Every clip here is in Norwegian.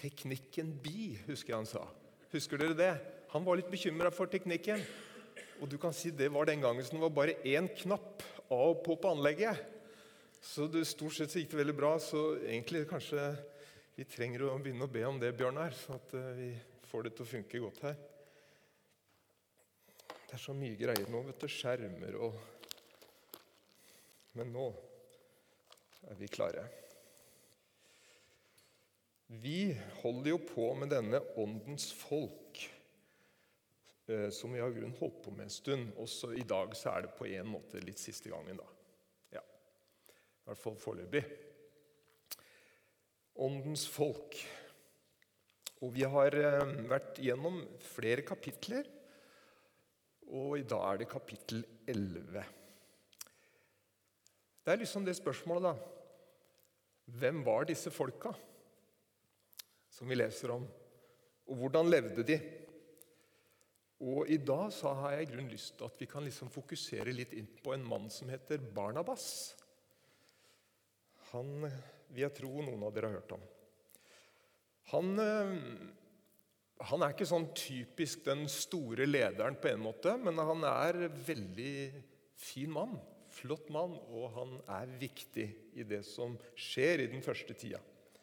teknikken bi, husker jeg han sa. Husker dere det? Han var litt bekymret for teknikken. Og du kan si det var den gangen som det var bare en knapp av og på anlegget. Så det stort sett så gikk det veldig bra, så egentlig kanskje vi trenger å begynne å be om det, Bjørnar, så at vi får det til å funke godt her. Det er så mye greier nå, vet du, skjermer og... Men nå er vi klare. Vi holder jo på med denne åndens folk, som vi har grunn holdt på med en stund. Også i dag så er det på en måte litt siste gangen da. Ja, i hvert fall foreløpig. Åndens folk. Og vi har vært gjennom flere kapitler, og i dag er det kapittel 11. Det er liksom det spørsmålet da. Hvem var disse folka som vi leser om? Og hvordan levde de? Og i dag så har jeg i grunn lyst til at vi kan liksom fokusere litt inn på en mann som heter Barnabas. Han vil jeg tro noen av dere har hørt om. Han er ikke sånn typisk den store lederen på en måte, men han er veldig fin mann, flott mann, og han er viktig i det som skjer i den første tida.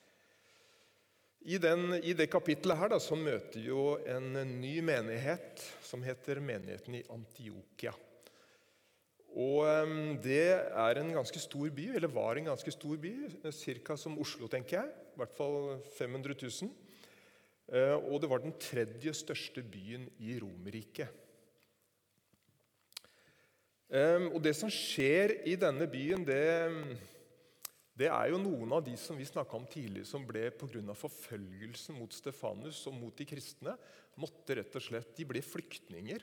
I det kapitlet her da, så møter jo en ny menighet som heter menigheten i Antiokia. Og det er en ganske stor by, eller var en ganske stor by, cirka som Oslo tenker jeg, i hvert fall 500 000. Og det var den tredje største byen i Romerriket. Og det som skjer i denne byen, det er jo noen av de som vi snakket om tidligere, som ble på grunn av forfølgelsen mot Stefanus og mot de kristne, måtte rett og slett, de ble flyktninger.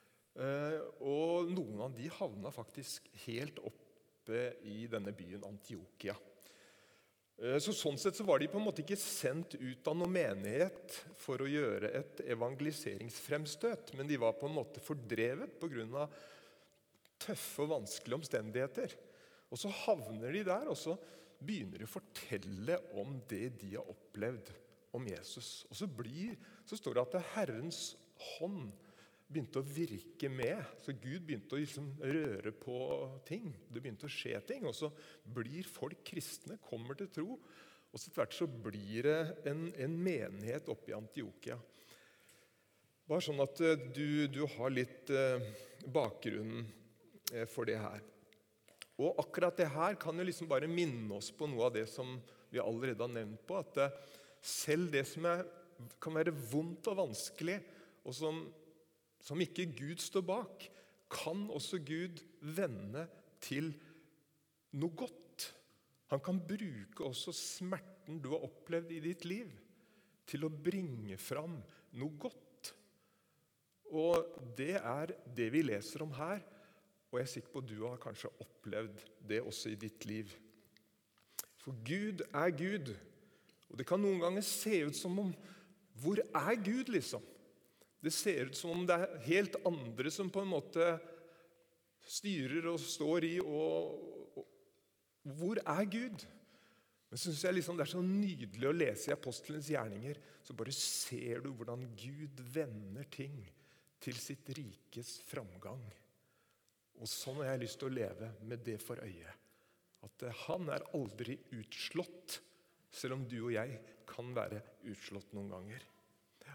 Og noen av de havna faktisk helt oppe i denne byen Antiokia. Så sånn sett så var de på en måte ikke sendt ut av noen menighet for å gjøre et evangeliseringsfremstøt, men de var på en måte fordrevet på grunn av tøffe og vanskelige omstendigheter. Og så havner de der, og så begynner de å fortelle om det de har opplevd om Jesus. Og så står det at Herrens hånd begynte å virke med, så Gud begynte å liksom røre på ting. Det begynte å skje ting, og så blir folk kristne, kommer til tro, og så tvert så blir det en menighet oppe i Antiokia. Bare sånn at du har litt bakgrunnen for det her. Og akkurat det her kan jo liksom bare minne oss på noe av det som vi allerede har nevnt på, at selv det som kan være vondt og vanskelig, og som ikke Gud står bak, kan også Gud vende til noe godt. Han kan bruke også smerten du har opplevd i ditt liv til å bringe fram noe godt. Og det er det vi leser om her, og jeg er sikker på at du har kanskje opplevd det også i ditt liv. For Gud er Gud, og det kan noen ganger se ut som om, hvor er Gud liksom? Det ser ut som om det er helt andre som på en måte styrer og står i, og hvor er Gud? Men synes jeg liksom det er så nydelig å lese i Apostelens gjerninger, så bare ser du hvordan Gud vender ting til sitt rikes framgang. Og sånn har jeg lyst til å leve med det for øye. At han er aldri utslått, selv om du og jeg kan være utslått noen ganger. Ja.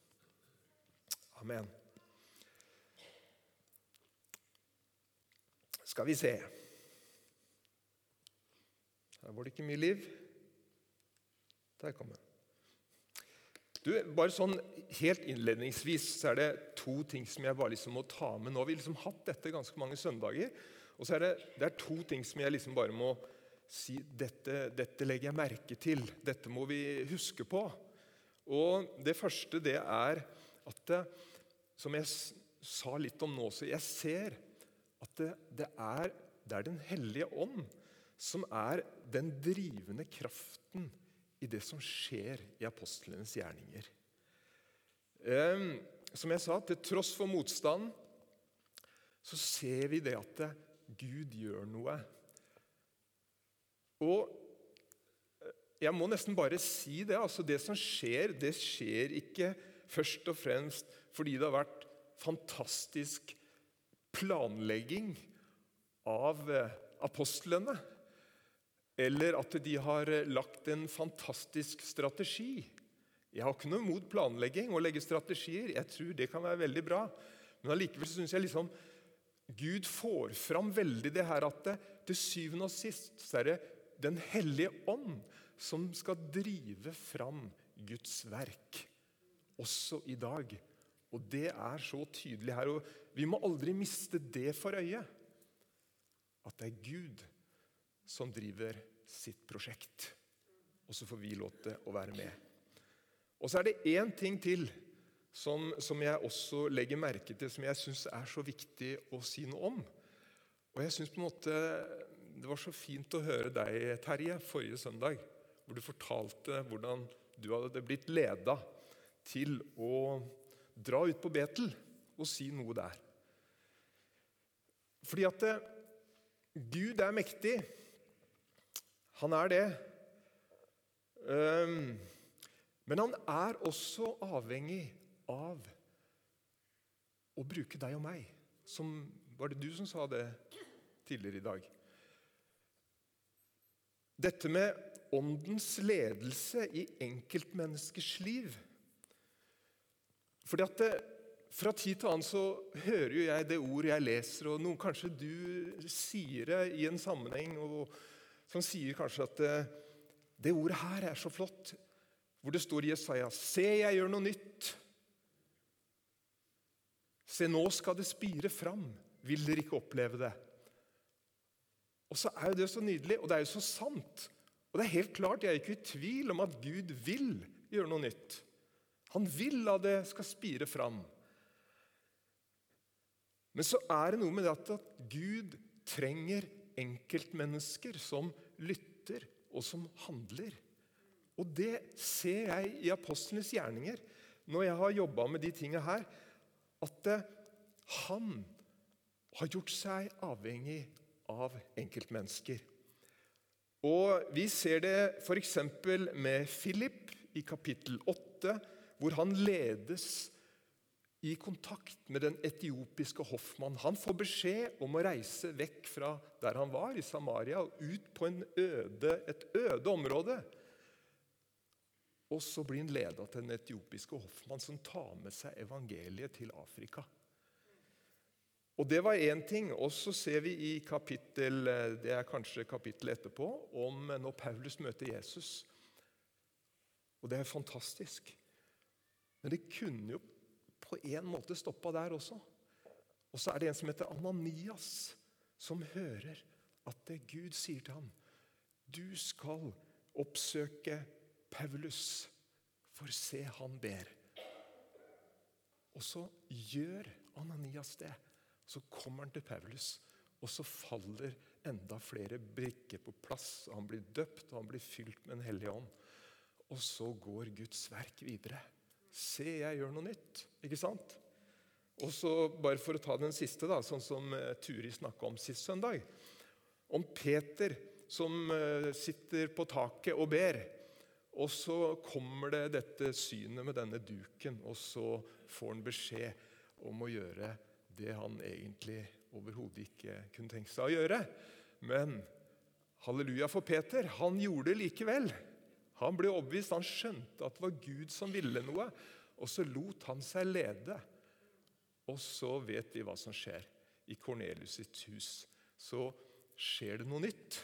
Amen. Skal vi se. Her var det ikke mye liv. Der kom den. Du, bare sånn helt innledningsvis så er det to ting som jeg bare liksom må ta med. Nå har vi liksom hatt dette ganske mange søndager, og så er det er to ting som jeg liksom bare må si, dette legger jeg merke til, dette må vi huske på. Og det første det er at, som jeg sa litt om nå, så jeg ser at det er den hellige ånd som er den drivende kraften i det som skjer i apostlenes gjerninger. Som jeg sa, til tross for motstand, så ser vi det at Gud gjør noe. Og jeg må nesten bare si det. Altså det som skjer, det skjer ikke først og fremst fordi det har vært fantastisk planlegging av apostlene, eller at de har lagt en fantastisk strategi. Jeg har ikke noe imot planlegging og legge strategier. Jeg tror det kan være veldig bra. Men allikevel synes jeg liksom Gud får fram veldig det her at det, til syvende og sist så er det Den hellige ånd som skal drive fram Guds verk, også i dag. Og det er så tydelig her, og vi må aldri miste det for øye. At det er Gud som driver sitt prosjekt. Og så får vi lov til å være med. Og så er det en ting til som jeg også legger merke til, som jeg synes er så viktig å si noe om. Og jeg synes på en måte det var så fint å høre deg, Terje, forrige søndag, hvor du fortalte hvordan du hadde blitt ledet til å dra ut på Betel og si noe der. Fordi at Gud er mektig. Han er det. Men han er også avhengig av å bruke deg og meg. Var det du som sa det tidligere i dag? Dette med åndens ledelse i enkeltmenneskers liv. Fordi at fra tid til annen så hører jo jeg det ord jeg leser, og noen kanskje du sier det i en sammenheng, og som sier kanskje at det ordet her er så flott, hvor det står i Jesaja: «Se, jeg gjør noe nytt. Se, nå skal det spire fram. Vil dere ikke oppleve det?» Og så er jo det så nydelig, og det er jo så sant. Og det er helt klart, jeg er ikke i tvil om at Gud vil gjøre noe nytt. Han vil at det skal spire fram. Men så er det noe med det at Gud trenger enkeltmennesker som lytter og som handler. Og det ser jeg i apostlenes gjerninger, når jeg har jobbet med de tingene her, at han har gjort seg avhengig av enkeltmennesker. Og vi ser det for eksempel med Philip i kapittel 8, hvor han ledes i kontakt med den etiopiske hoffmann. Han får beskjed om å reise vekk fra der han var, i Samaria, og ut på et øde område. Og så blir han ledet til den etiopiske hoffmann som tar med seg evangeliet til Afrika. Og det var en ting. Og så ser vi i kapittel, det er kanskje kapittelet etterpå, om når Paulus møter Jesus. Og det er fantastisk. Men det kunne jo på en måte stoppet der også. Og så er det en som heter Ananias, som hører at det Gud sier til ham: «Du skal oppsøke Paulus, for se, han ber.» Og så gjør Ananias det. Så kommer han til Paulus, og så faller enda flere brikker på plass. Og han blir døpt, og han blir fylt med Den hellige ånd. Og så går Guds verk videre. Se, jeg gjør noe nytt, ikke sant? Og så bare for å ta den siste, da, sånn som Turi snakket om sist søndag. Om Peter som sitter på taket og ber. Og så kommer det dette synet med denne duken, og så får han beskjed om å gjøre det han egentlig overhodet ikke kunne tenke seg å gjøre. Men halleluja for Peter, han gjorde det likevel. Han ble overbevist, han skjønte at det var Gud som ville noe, og så lot han seg lede. Og så vet vi hva som skjer. I Kornelius sitt hus så skjer det noe nytt.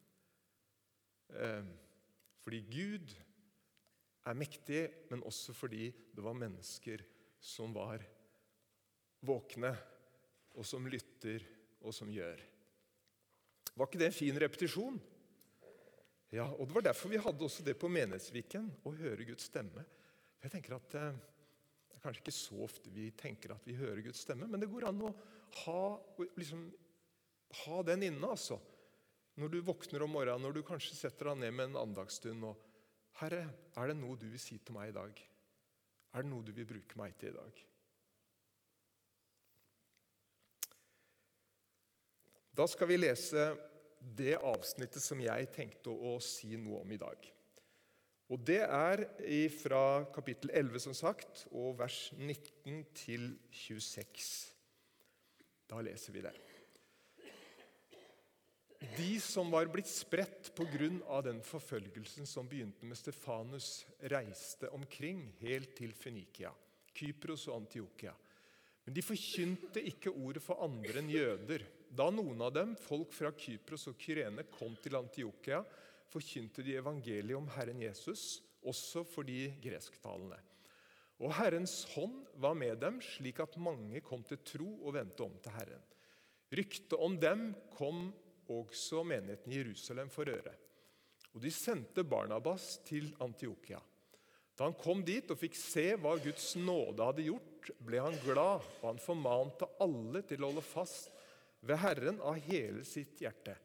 Fordi Gud er mektig, men også fordi det var mennesker som var våkne, og som lytter, og som gjør. Var ikke det en fin repetisjon? Ja, og det var derfor vi hadde også det på Menighetsviken, å høre Guds stemme. Jeg tenker at det er kanskje ikke så ofte vi tenker at vi hører Guds stemme, men det går an å ha den inne, altså. Når du våkner om morgenen, når du kanskje setter deg ned med en andagsstund, og Herre, er det noe du vil si til meg i dag? Er det noe du vil bruke meg til i dag? Da skal vi lese det avsnittet som jeg tenkte å si noe om i dag. Og det fra kapittel 11, som sagt, og vers 19 til 26. Da leser vi det. De som var blitt spredt på grunn av den forfølgelsen som begynte med Stefanus, reiste omkring helt til Fønikia, Kypros og Antiokia. Men de forkynte ikke ordet for andre enn jøder. Da noen av dem, folk fra Kypros og Kyrene, kom til Antiokia, forkynte de evangeliet om Herren Jesus, også for de gresktalende. Og Herrens hånd var med dem, slik at mange kom til tro og vendte om til Herren. Ryktet om dem kom også menigheten i Jerusalem for øre. Og de sendte Barnabas til Antiokia. Da han kom dit og fikk se hva Guds nåde hadde gjort, ble han glad, og han formante alle til å holde fast ved Herren av hele sitt hjerte.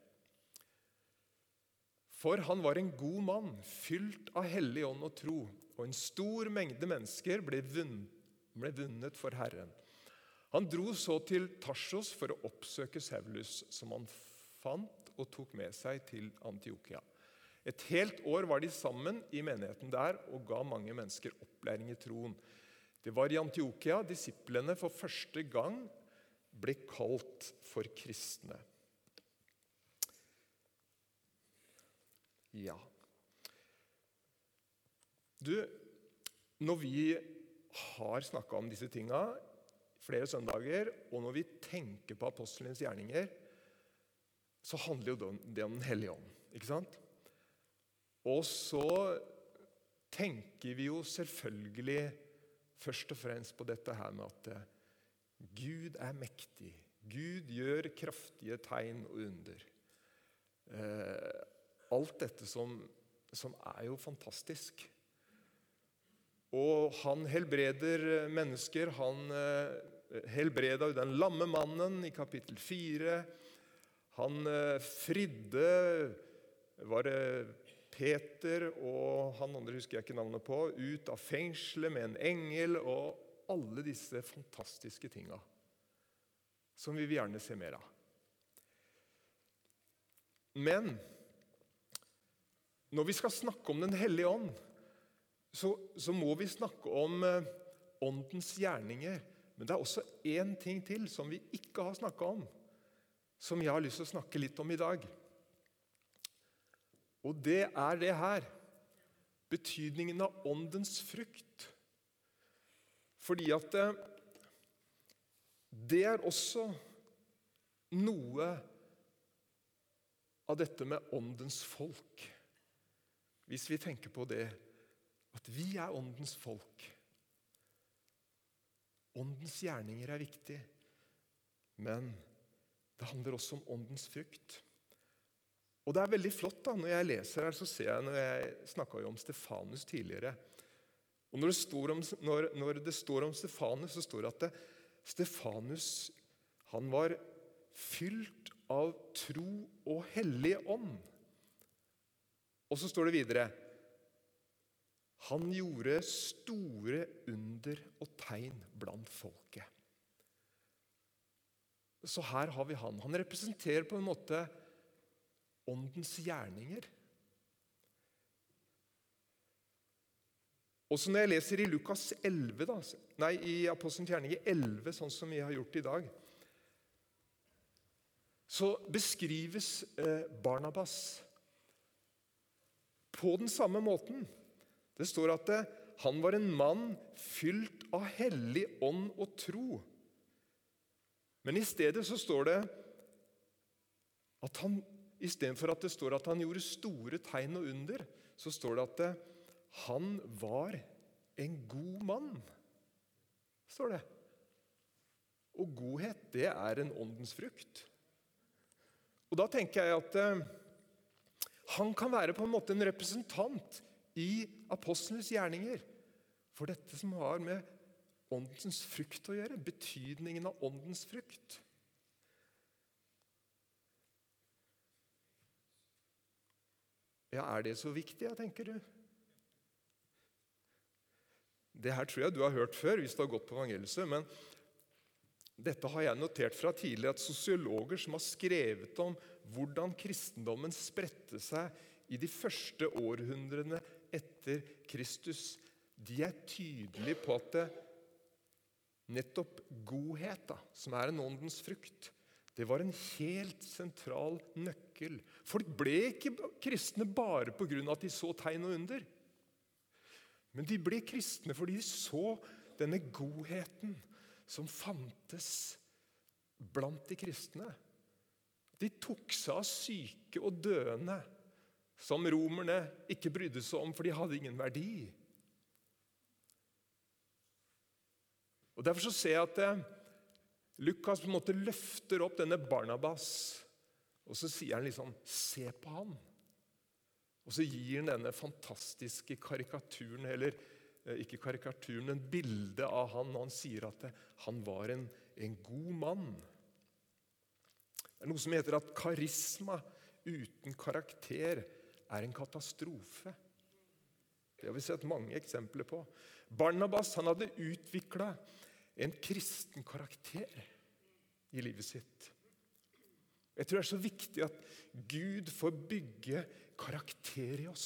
For han var en god mann, fylt av hellig ånd og tro, og en stor mengde mennesker ble vunnet for Herren. Han dro så til Tarsos for å oppsøke Saulus, som han fant og tok med seg til Antiokia. Et helt år var de sammen i menigheten der og ga mange mennesker opplæring i troen. Det var i Antiokia disiplene for første gang ble kalt for kristne. Ja. Når vi har snakket om disse tingene flere søndager, og når vi tenker på apostlenes gjerninger, så handler jo det om den hellige ånd, ikke sant? Og så tenker vi jo selvfølgelig først og fremst på dette her med at Gud er mektig. Gud gjør kraftige tegn og under. Alt dette som jo fantastisk. Og han helbreder mennesker. Han helbreder den lamme mannen i kapittel 4. Han fridde, var det Peter og han andre husker jeg ikke navnet på, ut av fengselet med en engel, og alle disse fantastiske tingene som vi vil gjerne se mer av. Men når vi skal snakke om den hellige ånd, så må vi snakke om åndens gjerninger. Men det er også en ting til som vi ikke har snakket om, som jeg har lyst til å snakke litt om i dag. Og det det her, betydningen av åndens frukt. Fordi at det også noe av dette med åndens folk. Hvis vi tenker på det, at vi åndens folk. Åndens gjerninger viktig, men det handler også om åndens frukt. Og det veldig flott da, når jeg leser her, så ser jeg, når jeg snakket jo om Stefanus tidligere, og når det står om Stefanus, så står det at Stefanus, han var fylt av tro og hellig ånd. Og så står det videre, han gjorde store under og tegn blant folket. Så her har vi han. Han representerer på en måte åndens gjerninger. Og så når jeg leser i Lukas 11, i Apostelens gjerninger 11, sånn som vi har gjort i dag, så beskrives Barnabas på den samme måten. Det står at han var en mann fylt av hellig ånd og tro. Men i stedet så står det at han, i stedet for at det står at han gjorde store tegn og under, så står det at han var en god mann, står det. Og godhet, det en åndens frukt. Og da tenker jeg at han kan være på en måte en representant i apostlenes gjerninger, for dette som har med åndens frukt å gjøre, betydningen av åndens frukt. Ja, det så viktig, tenker du? Det her tror jeg du har hørt før, hvis du har gått på evangeliet, men dette har jeg notert fra tidligere, at sosiologer som har skrevet om hvordan kristendommen spredte seg i de første århundrene etter Kristus, de er tydelige på at nettopp godhet, som er en åndens frukt, det var en helt sentral nøkkel. Folk ble ikke kristne bare på grunn av at de så tegn og under. Men de ble kristne fordi de så denne godheten som fantes blant de kristne. De tok seg av syke og døende, som romerne ikke brydde seg om, for de hadde ingen verdi. Og derfor så ser jeg at Lukas på en måte løfter opp denne Barnabas, og så sier han liksom, se på han. Og så gir han denne fantastiske karikaturen, eller ikke karikaturen, men bildet av han, og han sier at han var en god mann. Det er noe som heter at karisma uten karakter er en katastrofe. Det har vi sett mange eksempler på. Barnabas, han hadde utviklet en kristen karakter i livet sitt. Jeg tror det er så viktig at Gud får bygge karakter i oss.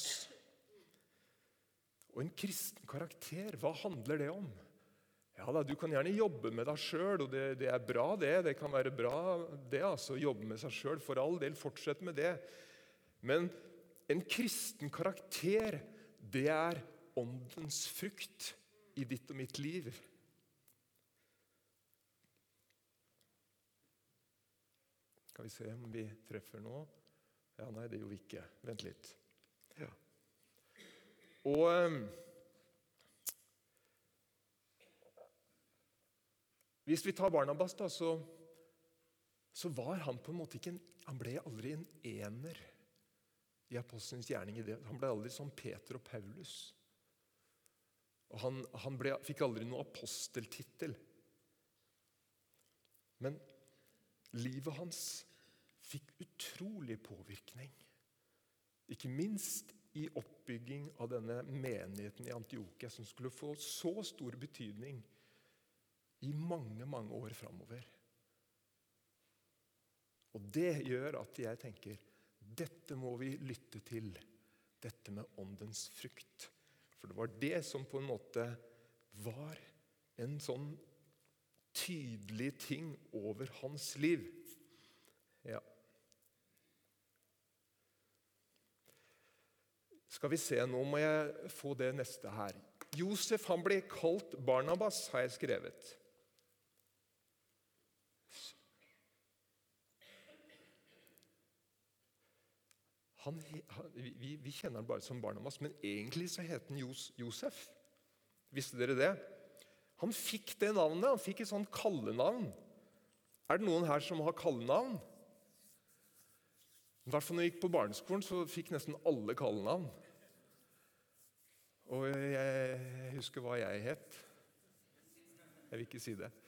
Og en kristen karakter, hva handler det om? Ja da, du kan gjerne jobbe med deg selv, og det er bra det. Det kan være bra det, altså, jobbe med seg selv. For all del, fortsett med det. Men en kristen karakter, det er åndens frukt i ditt og mitt liv. Skal vi se om vi treffer nå? Ja, nei, det gjorde vi ikke. Vent litt. Ja. Og hvis vi tar Barnabas da, så var han på en måte ikke han ble aldri en ener i apostelens gjerning i det. Han ble aldri som Peter og Paulus. Og han fikk aldri noen aposteltittel. Men livet hans fikk utrolig påvirkning. Ikke minst i oppbygging av denne menigheten i Antiokia, som skulle få så stor betydning i mange, mange år fremover. Og det gjør at jeg tenker, dette må vi lytte til, dette med åndens frukt. For det var det som på en måte var en sånn tydelig ting over hans liv. Ja. Skal vi se, nå må jeg få det neste her. Josef, han ble kalt Barnabas, har jeg skrevet. Vi kjenner han bare som Barnabas, men egentlig så heter han Josef. Visste dere det? Han fikk det navnet, han fikk et sånt kallenavn. Er det noen her som har kallenavn? I hvert fall når jeg gikk på barneskolen, så fikk nesten alle kallenavn. Og jeg husker hva jeg het. Jeg vil ikke si det.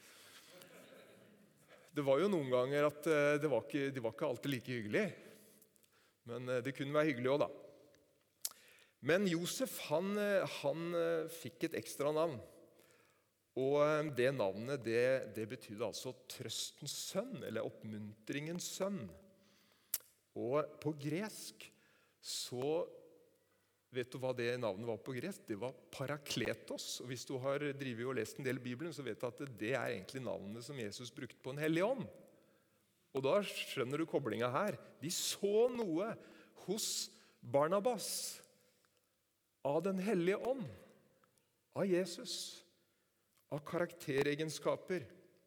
Det var jo noen ganger at det var ikke alltid like hyggelig. Men det kunne være hyggelig også da. Men Josef, han fikk et ekstra navn. Og det navnet, det betydde altså trøstens sønn, eller oppmuntringens sønn. Og på gresk, så vet du hva det navnet var på gresk? Det var Parakletos. Og hvis du har drivet og lest en del i Bibelen, så vet du at det er egentlig navnet som Jesus brukte på en hellig ånd. Og da skjønner du koblingen her. De så noe hos Barnabas av den hellige ånd, av Jesus, av karakteregenskaper.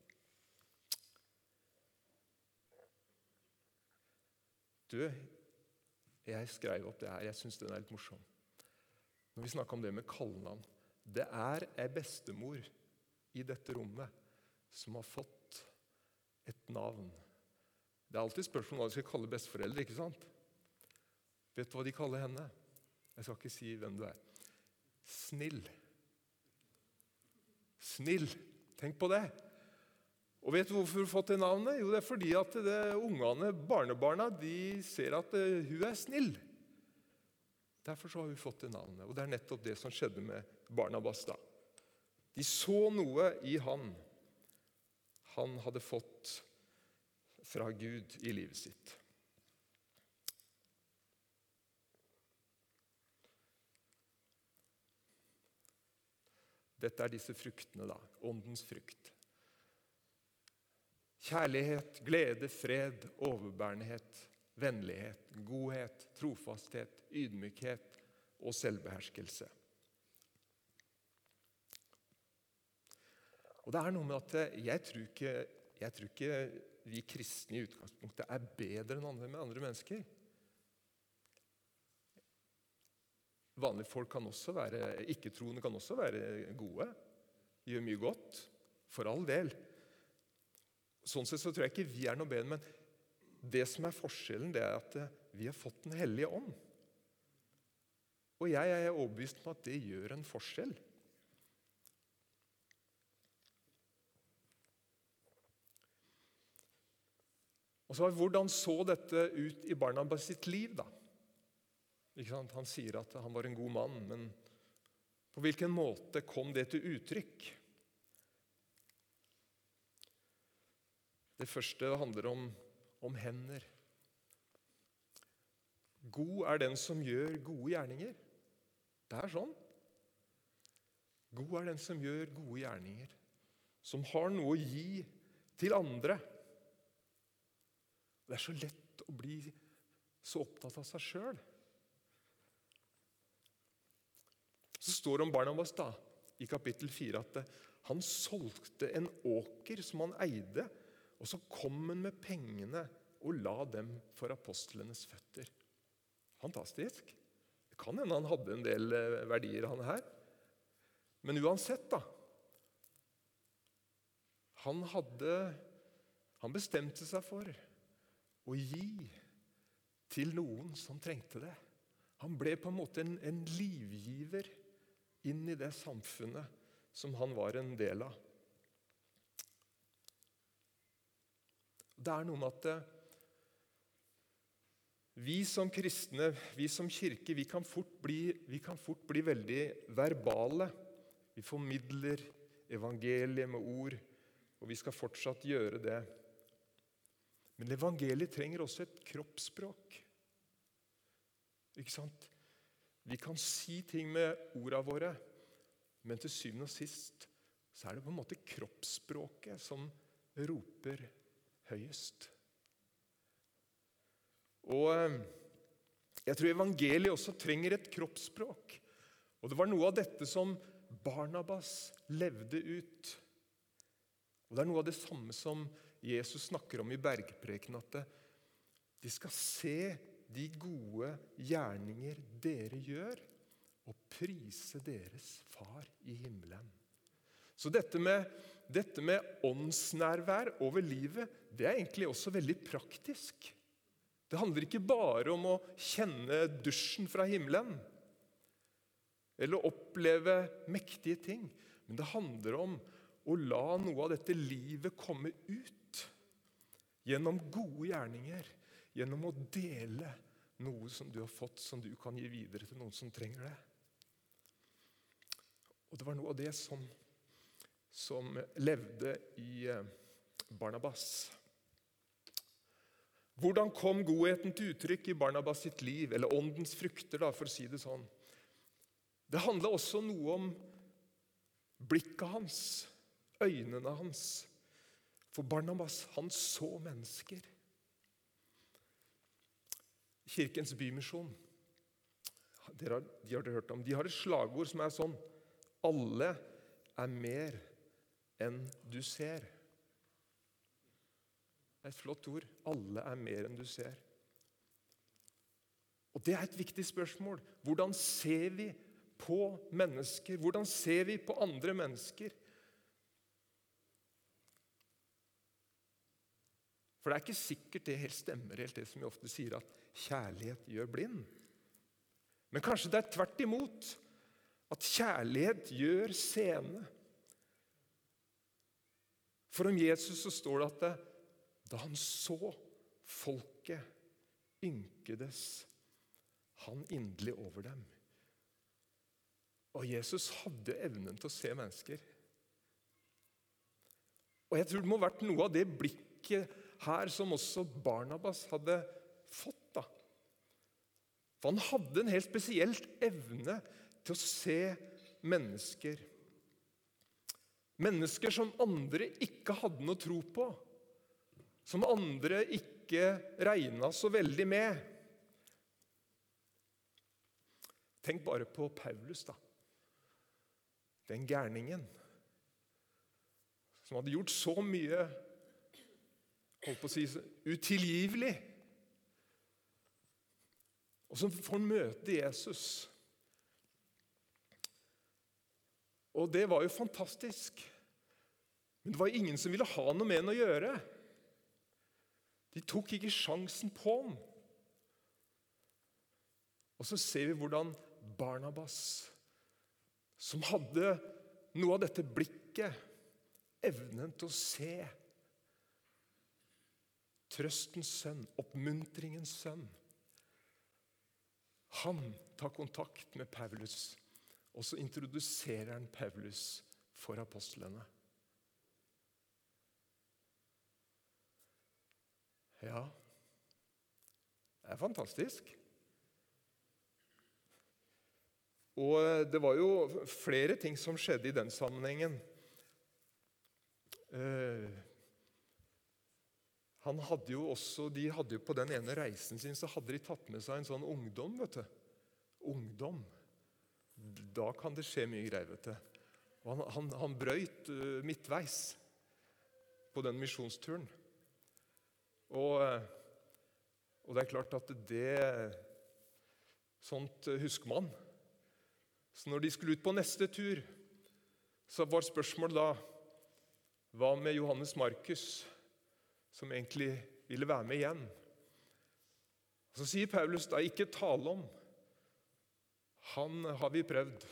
Du, jeg skrev opp det her, jeg synes den er litt morsom. Når vi snakker om det med kallenavn, det er en bestemor i dette rommet som har fått et navn. Det er alltid spørsmål hva de skal kalle besteforeldre, ikke sant? Vet du hva de kaller henne? Jeg skal ikke si hvem du er. Snill. Snill. Tenk på det. Og vet du hvorfor hun har fått det navnet? Jo, det er fordi at ungene, barnebarna, de ser at hun er snill. Derfor så har hun fått det navnet. Og det er nettopp det som skjedde med Barnabas da. De så noe i han. Han hadde fått fra Gud i livet sitt. Dette disse fruktene da, åndens frukt. Kjærlighet, glede, fred, overbærenhet, vennlighet, godhet, trofasthet, ydmykhet og selvbeherskelse. Og det noe med at jeg tror ikke vi kristne i utgangspunktet bedre enn andre mennesker. Vanlige folk kan også være, ikke-troende kan også være gode, gjør mye godt, for all del. Sånn sett så tror jeg ikke vi noe bedre, men det som forskjellen, det at vi har fått den hellige ånd. Og jeg overbevist om at det gjør en forskjell. Og så hvordan så dette ut i Barnabas sitt liv da? Ikke sant? Han sier at han var en god mann, men på hvilken måte kom det til uttrykk? Det første handler om hender. God den som gjør gode gjerninger. Det sånn. God den som gjør gode gjerninger, som har noe å gi til andre. Det så lett å bli så opptatt av seg selv. Så står det om Barnabas da, i kapittel 4 at han solgte en åker som han eide, og så kom han med pengene og la dem for apostlenes føtter. Fantastisk. Det kan hende han hadde en del verdier han her. Men uansett da, han bestemte seg for å gi til noen som trengte det. Han ble på en måte en livgiver inn i det samfunnet som han var en del av. Det noe med at vi som kristne, vi som kirke, vi kan fort bli veldig verbale. Vi formidler evangeliet med ord, og vi skal fortsatt gjøre det. Men evangeliet trenger også et kroppsspråk. Ikke sant? Vi kan si ting med ordene våre, men til syvende og sist så det på en måte kroppsspråket som roper høyest. Og jeg tror evangeliet også trenger et kroppsspråk. Og det var noe av dette som Barnabas levde ut. Og det noe av det samme som Jesus snakker om i bergpreken, at de skal se de gode gjerninger dere gjør, og prise deres far i himmelen. Så dette med åndsnærvær over livet, det egentlig også veldig praktisk. Det handler ikke bare om å kjenne dusjen fra himmelen, eller oppleve mektige ting, men det handler om å la noe av dette livet komme ut gjennom gode gjerninger, gjennom å dele noe som du har fått, som du kan gi videre til noen som trenger det. Og det var noe av det som levde i Barnabas. Hvordan kom godheten til uttrykk i Barnabas sitt liv, eller åndens frukter, da, for å si det sånn? Det handler også noe om blikket hans, øynene hans. For Barnabas, han så mennesker. Kirkens bymisjon, de har dere hørt om. De har et slagord som sånn: alle mer enn du ser. Det et flott ord. Alle mer enn du ser. Og det et viktig spørsmål. Hvordan ser vi på mennesker? Hvordan ser vi på andre mennesker? For det ikke sikkert det helt stemmer, helt det som vi ofte sier, at kjærlighet gjør blind. Men kanskje det tvert imot, at kjærlighet gjør seende. For om Jesus så står det at da han så folket, ynkedes han inderlig over dem. Og Jesus hadde evnen til å se mennesker. Og jeg tror det må ha vært noe av det blikket her som også Barnabas hadde fått da. For han hadde en helt spesiell evne til å se mennesker. Mennesker som andre ikke hadde noe tro på, som andre ikke regnet så veldig med. Tenk bare på Paulus da. Den gærningen som hadde gjort så mye, holdt på å si, utilgivelig. Og som får møte Jesus. Og det var jo fantastisk. Men det var ingen som ville ha noe med han å gjøre. De tok ikke sjansen på han. Og så ser vi hvordan Barnabas, som hadde noe av dette blikket, evnen til å se trøstens sønn, oppmuntringens sønn, han tar kontakt med Paulus, og så introduserer han Paulus for apostlene. Ja, det er fantastisk. Og det var jo flere ting som skjedde i den sammenhengen. De hadde jo på den ene reisen sin, så hadde de tatt med seg en sånn ungdom, vet du. Ungdom. Da kan det skje mye greier, vet du. Og han brøyt midtveis på den misjonsturen. Og det er klart at sånt husker man. Så når de skulle ut på neste tur, så var spørsmålet da, hva med Johannes Markus, som egentlig ville være med igjen? Og så sier Paulus da, ikke tale om. Han har vi prøvd.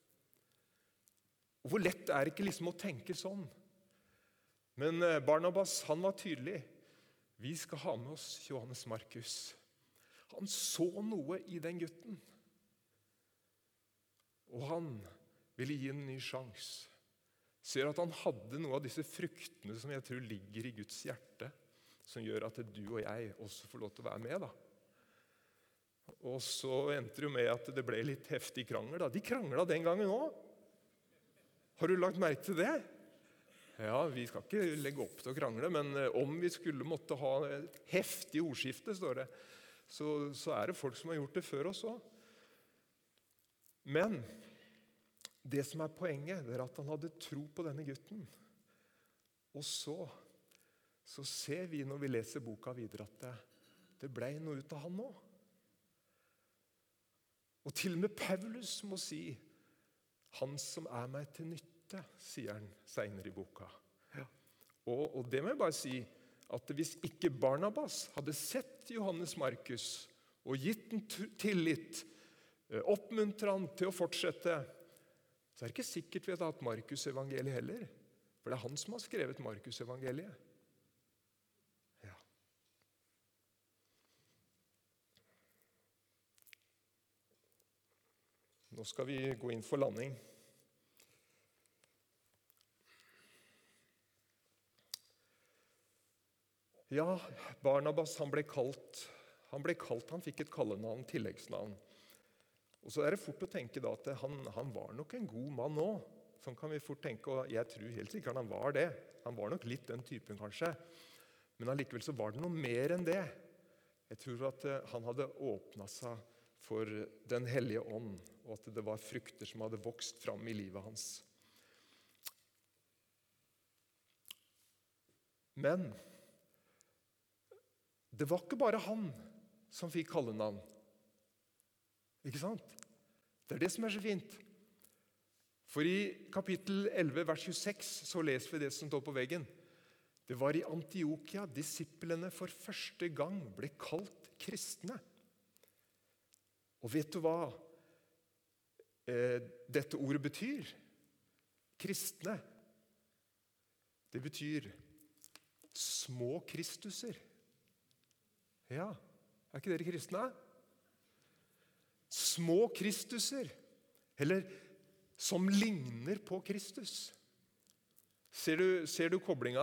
Og hvor lett er det ikke liksom å tenke sånn? Men Barnabas, han var tydelig. Vi skal ha med oss Johannes Markus. Han så noe i den gutten. Og han ville gi en ny sjans. Ser at han hadde noe av disse fruktene som jeg tror ligger i Guds hjerte, som gjør at du og jeg også får lov til å være med da. Og så endte det jo med at det ble litt heftig krangel da. De kranglet den gangen også. Har du lagt merke til det? Ja, vi skal ikke legge opp til å krangle, men om vi skulle måtte ha et heftig ordskifte, står det, så er det folk som har gjort det før oss også. Men det som er poenget, det er at han hadde tro på denne gutten. Og så ser vi når vi leser boka videre at det ble noe ut av han også. Og til og med Paulus må si, han som er meg til nytte, sier han senere i boka. Ja. Og det må jeg bare si, at hvis ikke Barnabas hadde sett Johannes Markus og gitt en tillit, oppmuntret han til å fortsette, så er det ikke sikkert vi hadde hatt Markus evangeliet heller. For det er han som har skrevet Markus evangeliet. Ja. Nå skal vi gå inn for landing. Ja, Barnabas, han fikk et kallenavn, tilleggsnavn. Og så er det fort å tenke da at han var nok en god mann nå. Sånn kan vi fort tenke, og jeg tror helt sikkert han var det. Han var nok litt den typen kanskje. Men allikevel så var det noe mer enn det. Jeg tror at han hadde åpnet seg for den hellige ånd, og at det var frukter som hadde vokst fram i livet hans. Men det var ikke bare han som fikk kallenavn. Ikke sant? Det er det som er så fint. For i kapittel 11, vers 26, så leser vi det som står på veggen. Det var i Antiokia disiplene for første gang ble kalt kristne. Og vet du hva dette ordet betyr? Kristne. Det betyr små Kristuser. Ja, er ikke dere kristne? Små Kristuser, eller som ligner på Kristus. Ser du koblinga?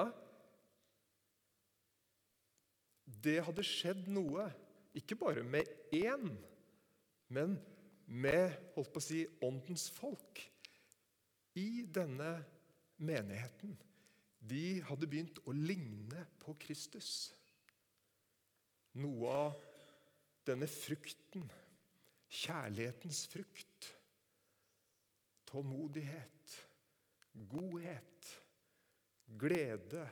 Det hadde skjedd noe, ikke bare med én, men med, holdt på å si, åndens folk i denne menigheten, de hadde begynt å ligne på Kristus. Noe av denne frukten, kjærlighetens frukt, tålmodighet, godhet, glede,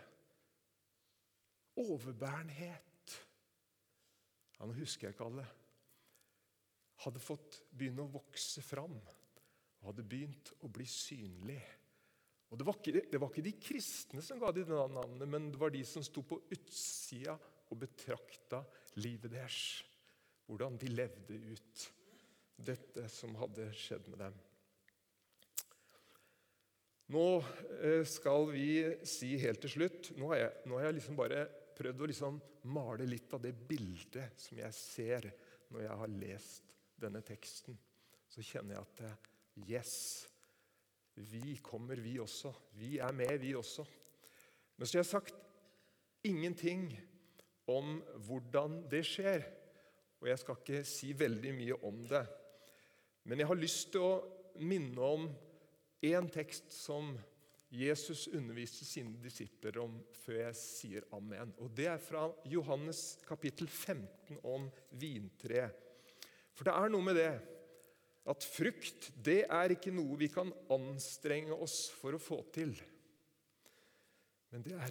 overbærenhet. Ja, nå husker jeg ikke alle. Hadde fått begynne å vokse fram, og hadde begynt å bli synlig. Og det var ikke de kristne som ga de det navnet, men det var de som sto på utsida og betrakta livet deres. Hvordan de levde ut dette som hadde skjedd med dem. Nå skal vi si helt til slutt, nå har jeg liksom bare prøvd å liksom male litt av det bildet som jeg ser når jeg har lest denne teksten. Så kjenner jeg at yes, vi kommer vi også. Vi er med vi også. Men så har jeg sagt ingenting om hvordan det skjer. Og jeg skal ikke si veldig mye om det. Men jeg har lyst til å minne om en tekst som Jesus underviste sine disipler om før jeg sier amen. Og det er fra Johannes kapittel 15 om vintre. For det er noe med det at frukt, det er ikke noe vi kan anstrenge oss for å få til. Men det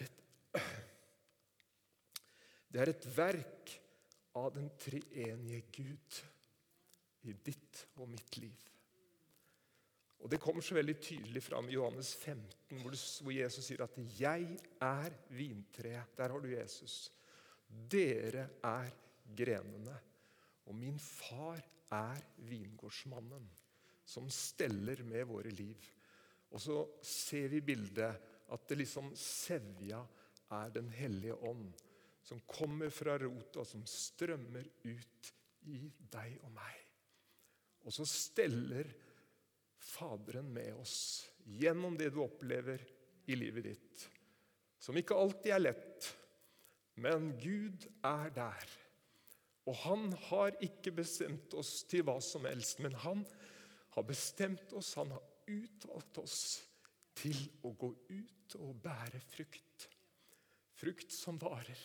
er et verk av den treenige Gud i ditt og mitt liv. Og det kommer så veldig tydelig fram i Johannes 15, hvor Jesus sier at «Jeg er vintreet». Der har du Jesus. «Dere er grenene, og min far er vingårdsmannen, som steller med våre liv». Og så ser vi bildet at det liksom sevja er den hellige ånd, som kommer fra rota, som strømmer ut i deg og meg. Og så steller Faderen med oss gjennom det du opplever i livet ditt, som ikke alltid er lett, men Gud er der. Og han har ikke bestemt oss til hva som helst, men han har bestemt oss, han har utvalgt oss til å gå ut og bære frukt. Frukt som varer.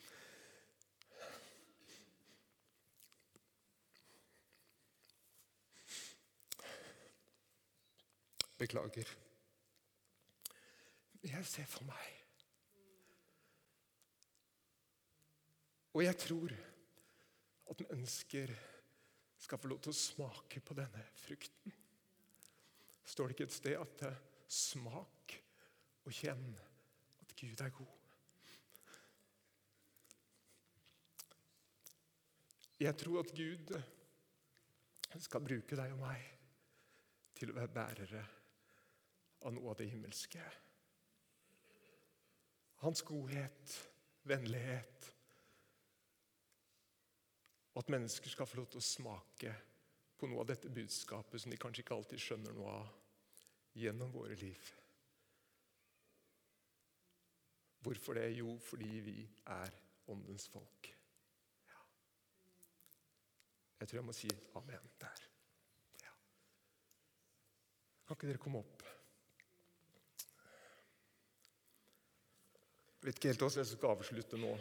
Beklager. Jeg ser for meg. Og jeg tror at mennesker skal få lov til å smake på denne frukten. Står det ikke et sted at smak og kjenn at Gud er god? Jeg tror at Gud skal bruke deg og meg til å være bærere av noe av det himmelske. Hans godhet, vennlighet, og at mennesker skal få lov til å smake på noe av dette budskapet som de kanskje ikke alltid skjønner noe av, gjennom våre liv. Hvorfor det? Jo, fordi vi er åndens folk. Ja. Jeg tror jeg må si amen der. Ja. Kan ikke dere komme opp? Jeg vet ikke helt hvordan jeg skal avslutte nå.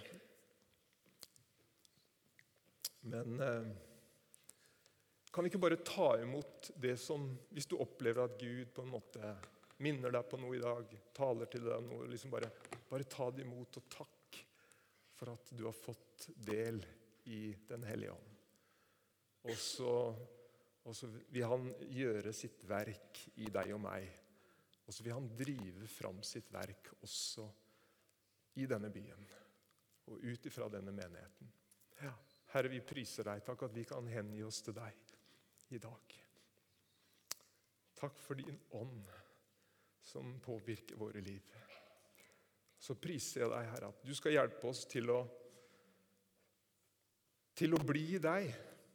Men kan vi ikke bare ta imot det som, hvis du opplever at Gud på en måte minner deg på noe i dag, taler til deg noe, liksom bare ta det imot og takk for at du har fått del i den hellige ånd. Og så vil han gjøre sitt verk i deg og meg. Og så vil han drive fram sitt verk også i denne byen og ut ifra denne menigheten. Ja, Herre, vi priser deg. Takk at vi kan hengi oss til deg i dag. Takk for din ånd som påvirker våre liv. Så priser jeg deg, Herre, at du skal hjelpe oss til å bli i deg.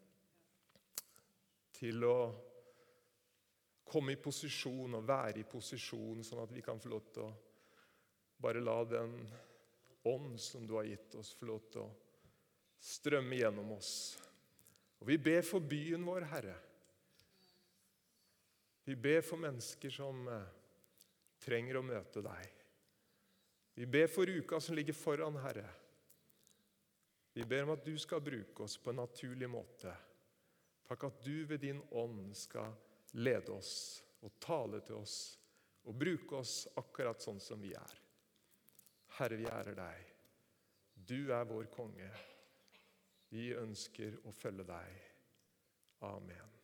Til å komme i posisjon og være i posisjon, sånn at vi kan få lov til å bare la den ånd som du har gitt oss, få lov til å strømme gjennom oss. Og vi ber for byen vår, Herre. Vi ber for mennesker som trenger å møte deg. Vi ber for uka som ligger foran, Herre. Vi ber om at du skal bruke oss på en naturlig måte. Takk at du ved din ånd skal lede oss og tale til oss og bruke oss akkurat sånn som vi er. Herre, vi ærer deg. Du er vår konge. Vi ønsker å følge deg. Amen.